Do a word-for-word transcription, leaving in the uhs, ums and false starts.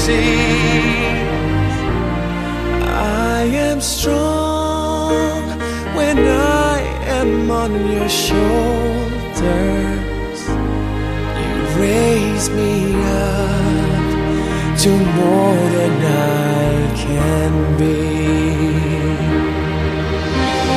seas. I am strong when I am on your shoulders. You raise me up to more than I can be.